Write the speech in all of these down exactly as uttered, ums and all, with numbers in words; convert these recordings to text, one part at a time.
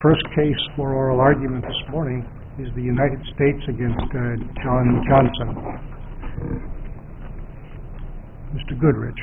First case for oral argument this morning is the United States against uh, John Johnson. Mister Goodrich.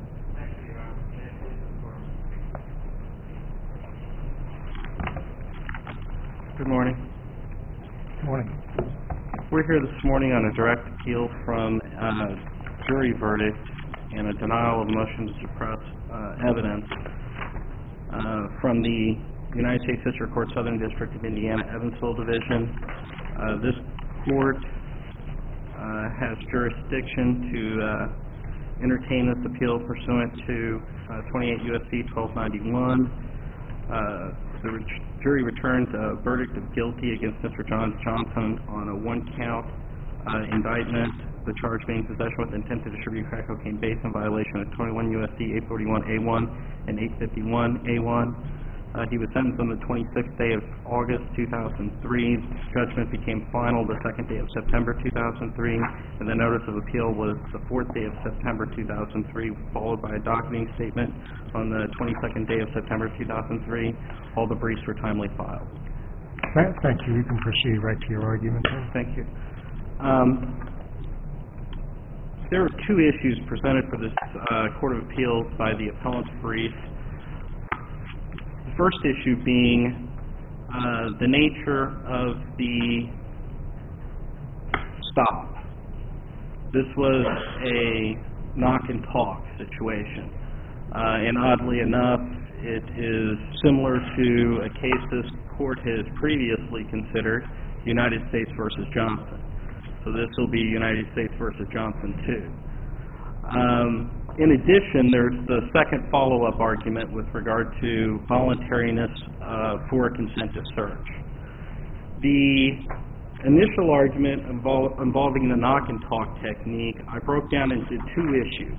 Good morning. Good morning. We're here this morning on a direct appeal from a jury verdict and a denial of motion to suppress uh, evidence uh, from the United States District Court, Southern District of Indiana, Evansville Division. Uh, this court uh, has jurisdiction to uh, entertain this appeal pursuant to uh, twenty-eight U S C twelve ninety-one. Uh, the re- jury returned a verdict of guilty against Mister John Johnson on a one-count uh, indictment, the charge being possession with intent to distribute crack cocaine based on violation of twenty-one U S C eight forty-one A one and eight fifty-one A one. Uh, he was sentenced on the twenty-sixth day of August two thousand three. Judgment became final the second day of September two thousand three, and the notice of appeal was the fourth day of September two thousand three, followed by a docketing statement on the twenty-second day of September two thousand three. All the briefs were timely filed. Thank you. You can proceed right to your argument. Thank you. Um, there are two issues presented for this uh, Court of Appeals by the appellant's brief. The first issue being uh, the nature of the stop. This was a knock and talk situation. Uh, and oddly enough, it is similar to a case this court has previously considered, United States versus Johnson. So this will be United States versus Johnson two. Um, in addition, there's the second follow-up argument with regard to voluntariness uh, for a consented search. The initial argument invol- involving the knock and talk technique, I broke down into two issues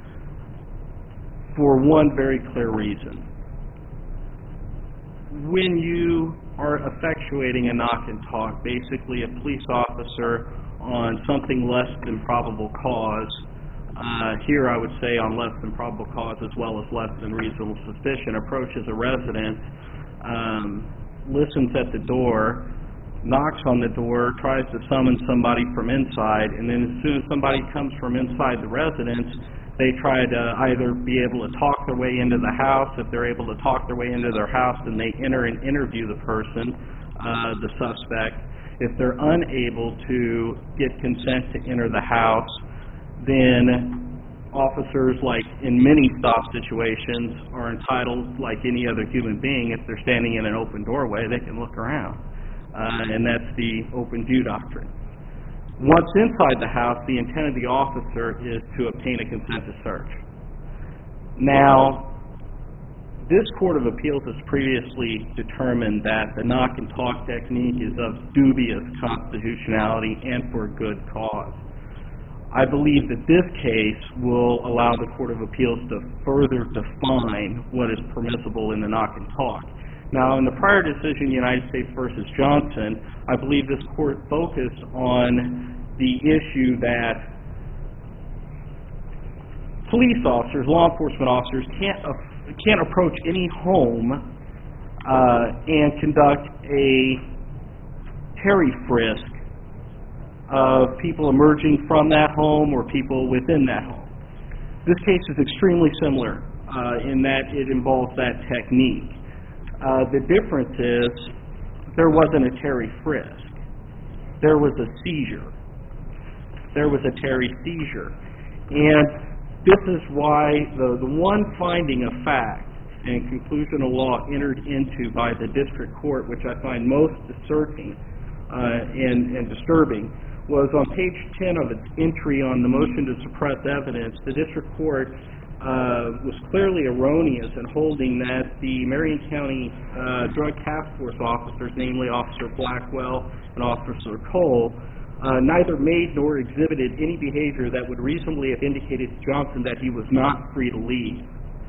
for one very clear reason. When you are effectuating a knock and talk, basically a police officer on something less than probable cause, uh, here I would say on less than probable cause as well as less than reasonable suspicion, approaches a resident, um, listens at the door, knocks on the door, tries to summon somebody from inside, and then as soon as somebody comes from inside the residence, they try to either be able to talk their way into the house. If they're able to talk their way into their house, then they enter and interview the person, uh, the suspect. If they're unable to get consent to enter the house, then officers, like in many stop situations, are entitled, like any other human being, if they're standing in an open doorway, they can look around. Uh, and that's the open view doctrine. Once inside the house, the intent of the officer is to obtain a consent to search. Now, this Court of Appeals has previously determined that the knock and talk technique is of dubious constitutionality and for a good cause. I believe that this case will allow the Court of Appeals to further define what is permissible in the knock and talk. Now, in the prior decision, United States versus Johnson, I believe this court focused on the issue that police officers, law enforcement officers, can't uh, can't approach any home uh, and conduct a Terry frisk of people emerging from that home or people within that home. This case is extremely similar uh, in that it involves that technique. Uh, the difference is there wasn't a Terry frisk. There was a seizure. There was a Terry seizure. And this is why the, the one finding of fact and conclusion of law entered into by the district court, which I find most discerning uh, and, and disturbing, was on page ten of its entry on the motion to suppress evidence. The district court uh, was clearly erroneous in holding that the Marion County uh, Drug Task Force officers, namely Officer Blackwell and Officer Cole, uh, neither made nor exhibited any behavior that would reasonably have indicated to Johnson that he was not free to leave.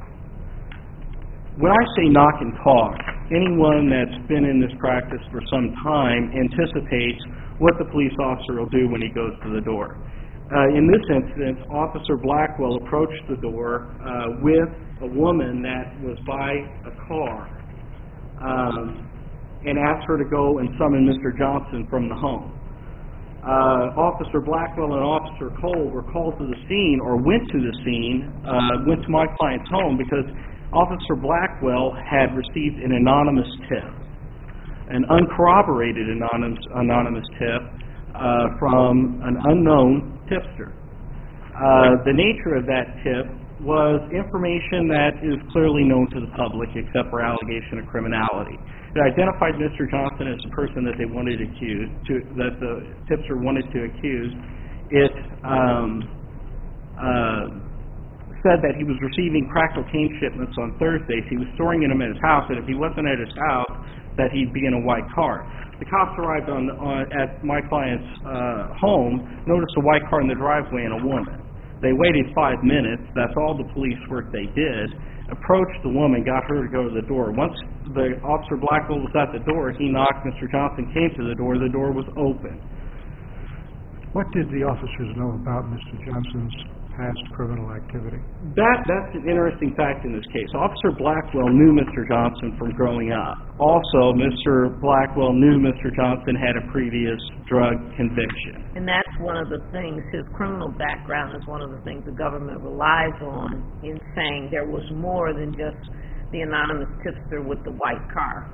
When I say knock and talk, anyone that's been in this practice for some time anticipates what the police officer will do when he goes to the door. Uh, in this instance, Officer Blackwell approached the door uh, with a woman that was by a car. Um, and asked her to go and summon Mister Johnson from the home. Uh, Officer Blackwell and Officer Cole were called to the scene, or went to the scene, uh, went to my client's home because Officer Blackwell had received an anonymous tip, an uncorroborated anonymous, anonymous tip uh, from an unknown tipster. Uh, the nature of that tip was information that is clearly known to the public except for allegation of criminality. It identified Mister Johnson as the person that they wanted to accuse, to, that the tipster wanted to accuse. It um, uh, said that he was receiving crack cocaine shipments on Thursdays. He was storing them at his house, and if he wasn't at his house, that he'd be in a white car. The cops arrived on, on at my client's uh, home, noticed a white car in the driveway and a woman. They waited five minutes. That's all the police work they did. Approached the woman, got her to go to the door. Once the Officer Blackwell was at the door, he knocked. Mister Johnson came to the door. The door was open. What did the officers know about Mister Johnson's past criminal activity? That that's an interesting fact in this case. Officer Blackwell knew Mister Johnson from growing up. Also, Mister Blackwell knew Mister Johnson had a previous drug conviction. And that's one of the things, his criminal background is one of the things the government relies on in saying there was more than just the anonymous tipster with the white car.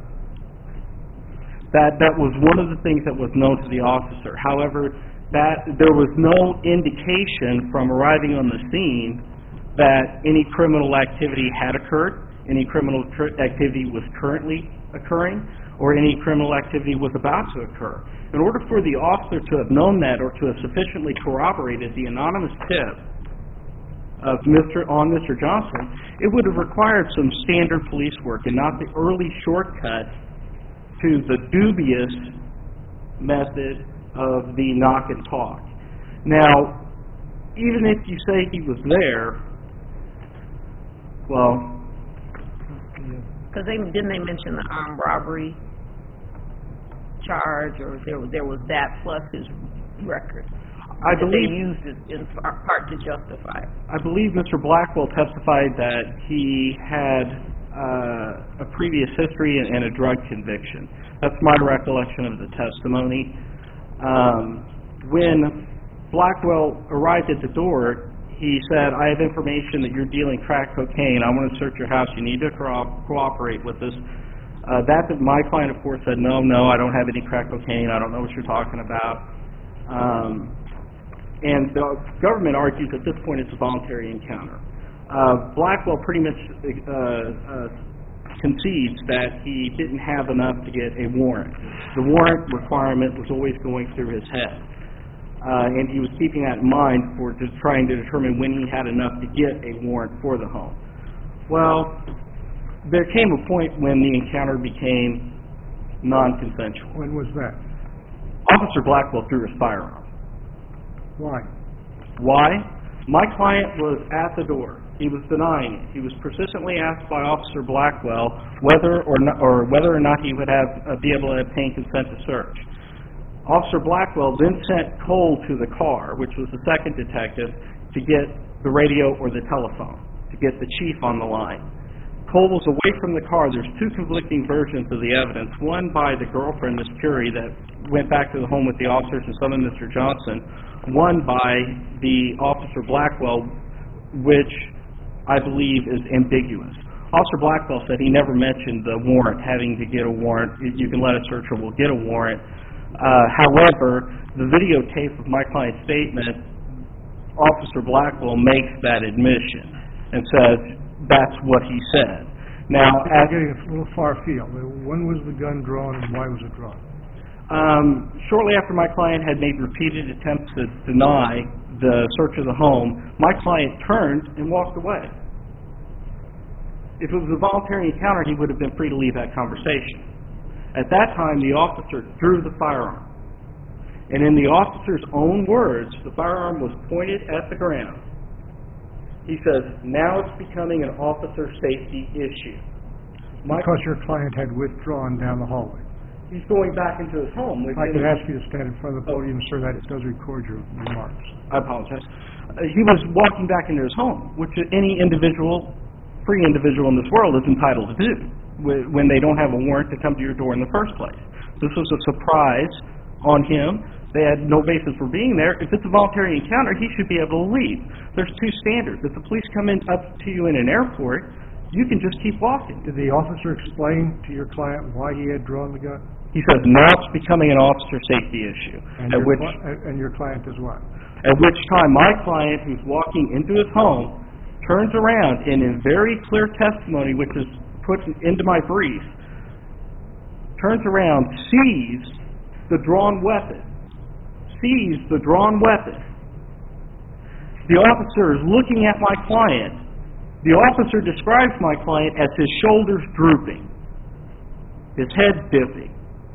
That that was one of the things that was known to the officer. However, that there was no indication from arriving on the scene that any criminal activity had occurred, any criminal tr- activity was currently occurring, or any criminal activity was about to occur. In order for the officer to have known that or to have sufficiently corroborated the anonymous tip of Mister on Mister Johnson, it would have required some standard police work and not the early shortcut to the dubious method of the knock and talk. Now, even if you say he was there, well... Because they didn't they mention the armed robbery charge, or there, there was that plus his record? I believe they used it in part to justify it. I believe Mister Blackwell testified that he had uh, a previous history and, and a drug conviction. That's my recollection of the testimony. Um, when Blackwell arrived at the door, he said, I have information that you're dealing crack cocaine. I want to search your house. You need to co- cooperate with us. Uh, that, my client, of course, said, no, no, I don't have any crack cocaine. I don't know what you're talking about. Um, and the government argues at this point it's a voluntary encounter. Uh, Blackwell pretty much uh, uh, concedes that he didn't have enough to get a warrant. The warrant requirement was always going through his head, uh, and he was keeping that in mind for just trying to determine when he had enough to get a warrant for the home. Well, there came a point when the encounter became non-consensual. When was that? Officer Blackwell threw his firearm. Why? Why? My client was at the door. He was denying it. He was persistently asked by Officer Blackwell whether or not, or whether or not he would have uh, be able to obtain consent to search. Officer Blackwell then sent Cole to the car, which was the second detective, to get the radio or the telephone, to get the chief on the line. Cole was away from the car. There's two conflicting versions of the evidence. One by the girlfriend, Miss Curie, that went back to the home with the officers and summoned Mister Johnson. One by the Officer Blackwell, which I believe is ambiguous. Officer Blackwell said he never mentioned the warrant, having to get a warrant. You can let a searcher, we'll get a warrant. Uh, however, the videotape of my client's statement, Officer Blackwell makes that admission and says that's what he said. Now, I'm getting a little far afield. When was the gun drawn and why was it drawn? Um, shortly after my client had made repeated attempts to deny the search of the home, my client turned and walked away. If it was a voluntary encounter, he would have been free to leave that conversation. At that time, the officer drew the firearm. And in the officer's own words, the firearm was pointed at the ground. He says, now it's becoming an officer safety issue. My Because your client had withdrawn down the hallway. He's going back into his home. If I could ask you to stand in front of the podium, sir, that does record your remarks. I apologize. Uh, he was walking back into his home, which any individual, free individual in this world is entitled to do. wh- when they don't have a warrant to come to your door in the first place. This was a surprise on him. They had no basis for being there. If it's a voluntary encounter, he should be able to leave. There's two standards. If the police come in up to you in an airport, you can just keep walking. Did the officer explain to your client why he had drawn the gun? He says, now it's becoming an officer safety issue. And, at your, which, cli- and your client is what? At which time, my client, who's walking into his home, turns around and in very clear testimony, which is put into my brief, turns around, sees the drawn weapon, sees the drawn weapon. The officer is looking at my client. The officer describes my client as his shoulders drooping, his head dipping.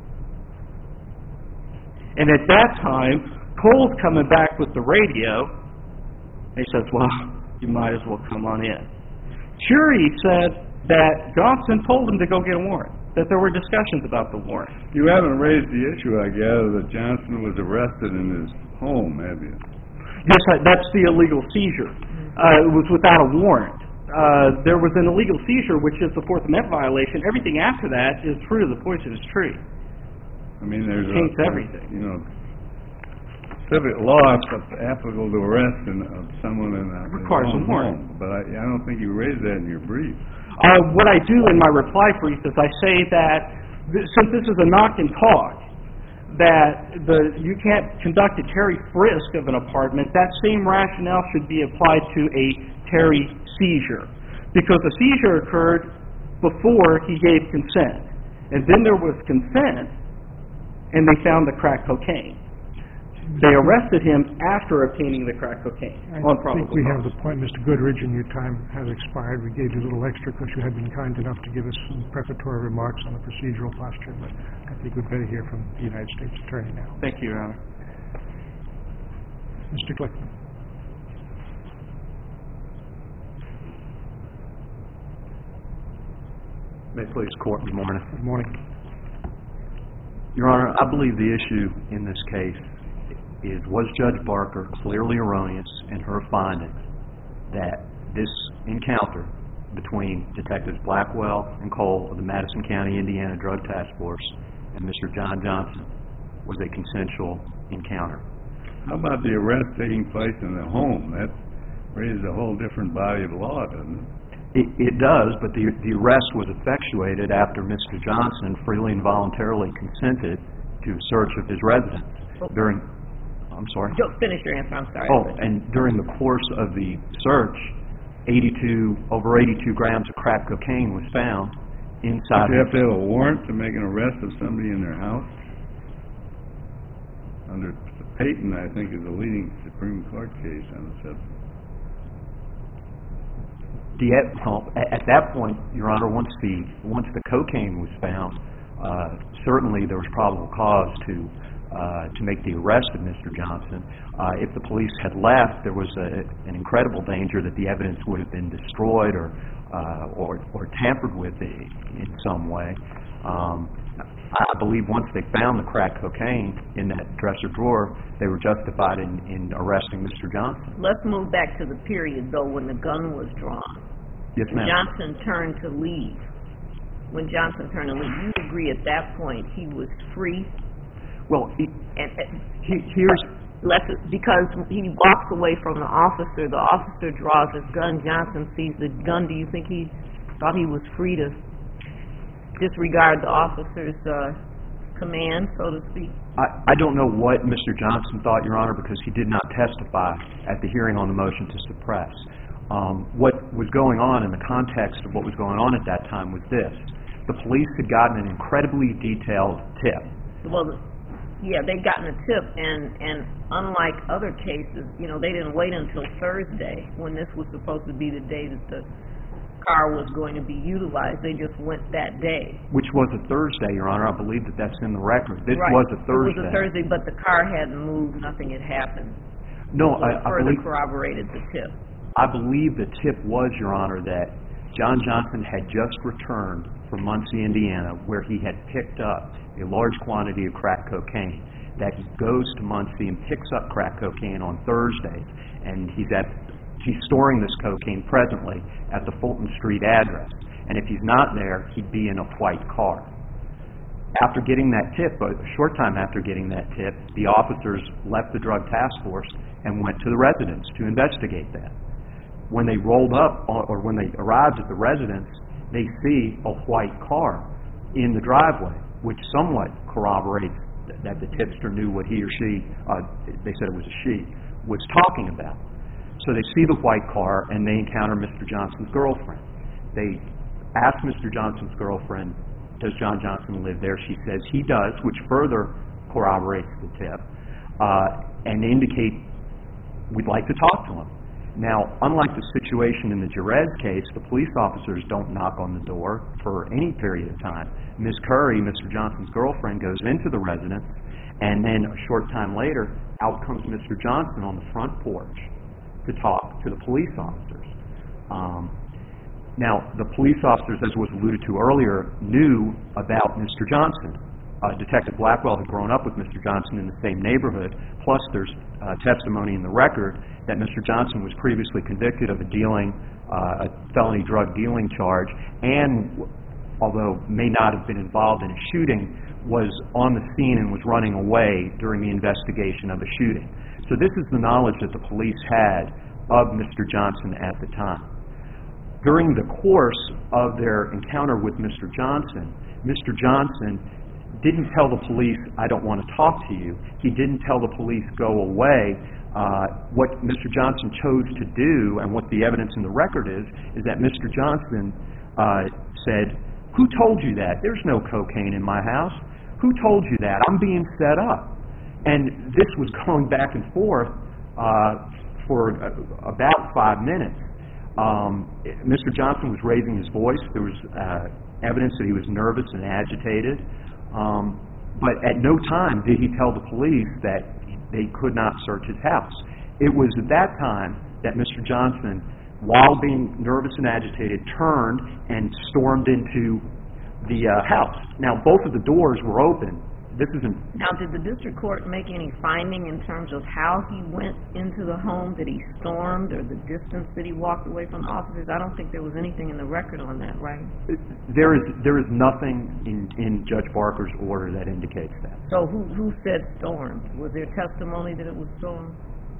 And at that time, Cole's coming back with the radio. He says, well, you might as well come on in. Jury said that Johnson told him to go get a warrant, that there were discussions about the warrant. You haven't raised the issue, I gather, that Johnson was arrested in his home, have you? Yes, that's the illegal seizure. Uh, it was without a warrant. Uh, there was an illegal seizure, which is the Fourth Amendment violation. Everything after that is fruit of the poisonous tree. I mean, there's It taints a, everything. You know, civic law applicable to arrest in, of someone in a Requires in a warrant. home, but I, I don't think you raised that in your brief. Uh, what I do in my reply brief is I say that th- since this is a knock and talk, that the you can't conduct a Terry frisk of an apartment, that same rationale should be applied to a Terry seizure. Because the seizure occurred before he gave consent. And then there was consent, and they found the crack cocaine. They arrested him after obtaining the crack cocaine I on probable think we cause. have the point, Mister Goodridge, and your time has expired. We gave you a little extra because you had been kind enough to give us some prefatory remarks on the procedural posture, but I think we'd better hear from the United States Attorney now. Thank you, Your Honor. Mister Glickman. May it please the Court, good morning. Good morning. Your Honor, I believe the issue in this case is, was Judge Barker clearly erroneous in her findings that this encounter between Detectives Blackwell and Cole of the Madison County, Indiana Drug Task Force and Mister John Johnson was a consensual encounter? How about the arrest taking place in the home? That raises a whole different body of law, doesn't it? It, it does, but the, the arrest was effectuated after Mister Johnson freely and voluntarily consented to a search of his residence during, I'm sorry? Don't finish your answer, I'm sorry. Oh, and during the course of the search, eighty-two, over eighty-two grams of crack cocaine was found inside. Do you have to have a warrant to make an arrest of somebody in their house? Under Payton, I think, is the leading Supreme Court case on the subject. The, well, at that point, Your Honor, once the once the cocaine was found, uh, certainly there was probable cause to uh, to make the arrest of Mister Johnson. Uh, if the police had left, there was a, an incredible danger that the evidence would have been destroyed or uh, or, or tampered with in some way. Um, I believe once they found the crack cocaine in that dresser drawer, they were justified in, in arresting Mister Johnson. Let's move back to the period, though, when the gun was drawn. Yes, ma'am. Johnson turned to leave. When Johnson turned to leave, you agree at that point he was free? Well, he, And, and he, here's... let's, because he walks away from the officer, the officer draws his gun, Johnson sees the gun. Do you think he thought he was free to disregard the officer's uh, command, so to speak? I, I don't know what Mister Johnson thought, Your Honor, because he did not testify at the hearing on the motion to suppress. Um, what was going on in the context of what was going on at that time was this. The police had gotten an incredibly detailed tip. Well, yeah, they'd gotten a tip, and, and unlike other cases, you know, they didn't wait until Thursday when this was supposed to be the day that the car was going to be utilized. They just went that day. Which was a Thursday, Your Honor. I believe that that's in the record. This Right. was a Thursday. It was a Thursday, but the car hadn't moved. Nothing had happened. No, So I, it I further believe... corroborated the tip. I believe the tip was, Your Honor, that John Johnson had just returned from Muncie, Indiana, where he had picked up a large quantity of crack cocaine. That he goes to Muncie and picks up crack cocaine on Thursday, and he's at he's storing this cocaine presently at the Fulton Street address. and if he's not there, he'd be in a white car. After getting that tip, a short time after getting that tip, the officers left the drug task force and went to the residence to investigate that. When they rolled up, or when they arrived at the residence, they see a white car in the driveway, which somewhat corroborates that the tipster knew what he or she, uh, they said it was a she, was talking about. So they see the white car and they encounter Mister Johnson's girlfriend. They ask Mister Johnson's girlfriend, does John Johnson live there? She says he does, which further corroborates the tip, uh, and indicate we'd like to talk to him. Now, unlike the situation in the Jerez case, the police officers don't knock on the door for any period of time. Miz Curry, Mister Johnson's girlfriend, goes into the residence, and then a short time later, out comes Mister Johnson on the front porch to talk to the police officers. Um, now, the police officers, as was alluded to earlier, knew about Mister Johnson. Uh, Detective Blackwell had grown up with Mister Johnson in the same neighborhood, plus there's uh, testimony in the record that Mister Johnson was previously convicted of a dealing, uh, a felony drug dealing charge, and, although may not have been involved in a shooting, was on the scene and was running away during the investigation of the shooting. So this is the knowledge that the police had of Mister Johnson at the time. During the course of their encounter with Mister Johnson, Mister Johnson didn't tell the police, I don't want to talk to you. He didn't tell the police, go away. Uh, what Mister Johnson chose to do, and what the evidence in the record is, is that Mister Johnson uh, said, who told you that? There's no cocaine in my house. Who told you that? I'm being set up. And this was going back and forth uh, for uh, about five minutes. Um, Mister Johnson was raising his voice. There was uh, evidence that he was nervous and agitated. Um, but at no time did he tell the police that they could not search his house. It was at that time that Mister Johnson, while being nervous and agitated, turned and stormed into the uh, house. Now, both of the doors were open. This isn't... Now, did the district court make any finding in terms of how he went into the home? Did he stormed, or the distance that he walked away from officers? I don't think there was anything in the record on that, right? There is there is nothing in, in Judge Barker's order that indicates that. So who, who said stormed? Was there testimony that it was stormed?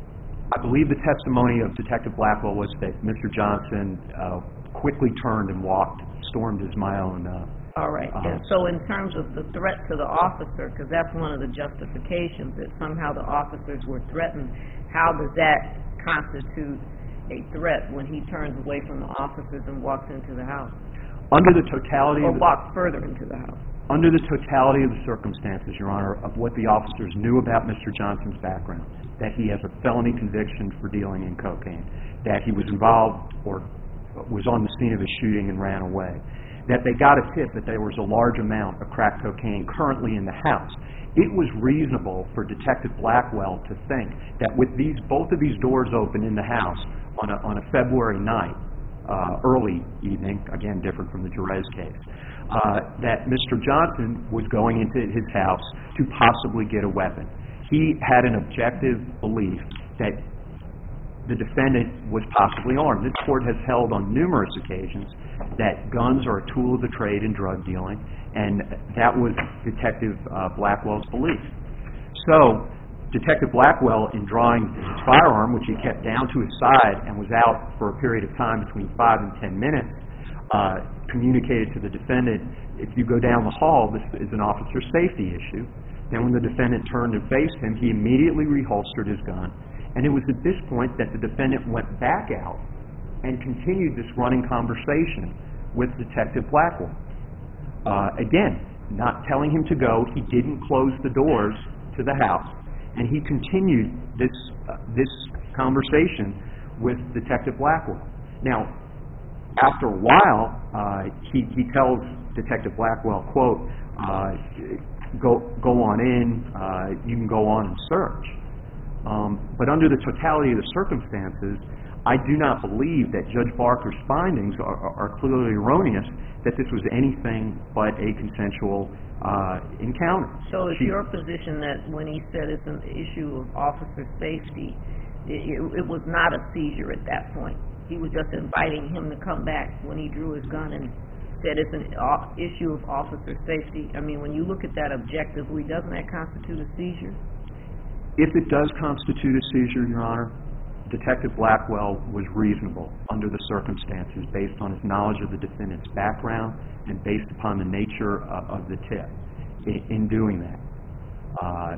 I believe the testimony of Detective Blackwell was that Mister Johnson uh, quickly turned and walked, stormed is my own... Uh, All right. Uh, And so in terms of the threat to the officer, because that's one of the justifications, that somehow the officers were threatened, how does that constitute a threat when he turns away from the officers and walks into the house? Under the totality Or of the, walks further into the house? under the totality of the circumstances, Your Honor, of what the officers knew about Mister Johnson's background, that he has a felony conviction for dealing in cocaine, that he was involved or was on the scene of a shooting and ran away, that they got a tip that there was a large amount of crack cocaine currently in the house. It was reasonable for Detective Blackwell to think that with these both of these doors open in the house on a, on a February night, uh, early evening, again different from the Jerez case, uh, that Mister Johnson was going into his house to possibly get a weapon. He had an objective belief that the defendant was possibly armed. This court has held on numerous occasions that guns are a tool of the trade in drug dealing, and that was Detective uh, Blackwell's belief. So, Detective Blackwell, in drawing his firearm, which he kept down to his side and was out for a period of time between five and ten minutes, uh, communicated to the defendant, if you go down the hall, this is an officer safety issue. Then when the defendant turned and faced him, he immediately reholstered his gun. And it was at this point that the defendant went back out and continued this running conversation with Detective Blackwell. Uh, again, not telling him to go, he didn't close the doors to the house, and he continued this uh, this conversation with Detective Blackwell. Now, after a while, uh, he, he tells Detective Blackwell, quote, uh, go, go on in, uh, you can go on and search. Um, but under the totality of the circumstances, I do not believe that Judge Barker's findings are, are clearly erroneous, that this was anything but a consensual uh, encounter. So it's She, your position that when he said it's an issue of officer safety, it, it, it was not a seizure at that point? He was just inviting him to come back when he drew his gun and said it's an o- issue of officer safety. I mean, when you look at that objectively, doesn't that constitute a seizure? If it does constitute a seizure, Your Honor, Detective Blackwell was reasonable under the circumstances based on his knowledge of the defendant's background and based upon the nature of, of the tip in, in doing that. Uh,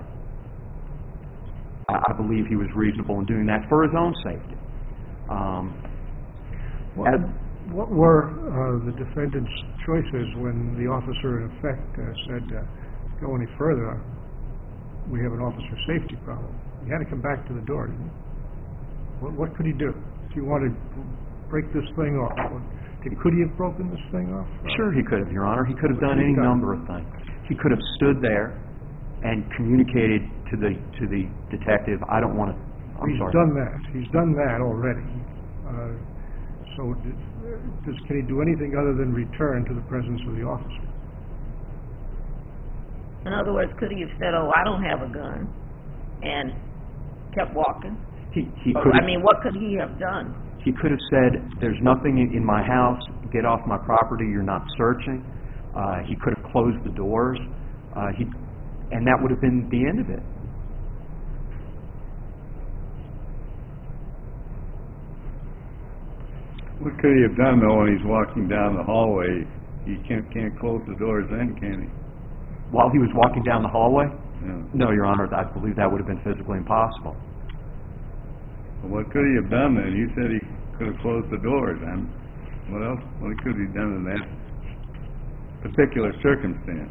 I, I believe he was reasonable in doing that for his own safety. Um, What, what were uh, the defendant's choices when the officer, in effect, uh, said, uh, go any further, we have an officer safety problem? He had to come back to the door, didn't he? What, what could he do? If he wanted to break this thing off, what, could he have broken this thing off? Uh, Sure he could have, Your Honor. He could have What done could he any done? number of things. He could have stood there and communicated to the to the detective, I don't want to, I'm He's sorry. done that. He's done that already. Uh, so d- does, can he do anything other than return to the presence of the officer? In other words, could he have said, oh, I don't have a gun, and kept walking? He, he Or, could I have, mean, what could he have done? he could have said, there's nothing in, in my house, get off my property, you're not searching. Uh, he could have closed the doors, uh, he, and that would have been the end of it. What could he have done, though, when he's walking down the hallway? He can't, can't close the doors then, can he? While he was walking down the hallway? Yeah. No, Your Honor, I believe that would have been physically impossible. Well, what could he have done then? You said he could have closed the doors, and what else? What could he have done in that particular circumstance?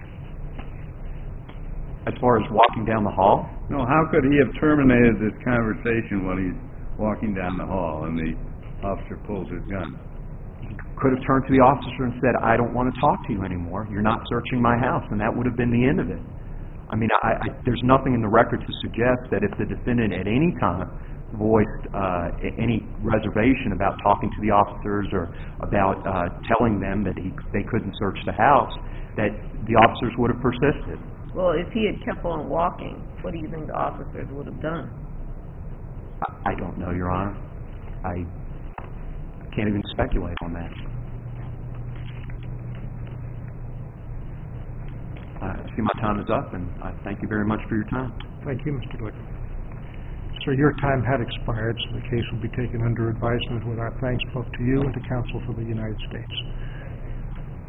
As far as walking down the hall? No, how could he have terminated this conversation while he's walking down the hall and the officer pulls his gun? Could have turned to the officer and said, I don't want to talk to you anymore. You're not searching my house, and that would have been the end of it. I mean, I, I, there's nothing in the record to suggest that if the defendant at any time voiced uh, any reservation about talking to the officers or about uh, telling them that he, they couldn't search the house, that the officers would have persisted. Well, if he had kept on walking, what do you think the officers would have done? I, I don't know, Your Honor. I can't even speculate on that. I see my time is up, and I thank you very much for your time. Thank you, Mister Glickman. Sir, your time had expired, so the case will be taken under advisement with our thanks both to you and to counsel for the United States.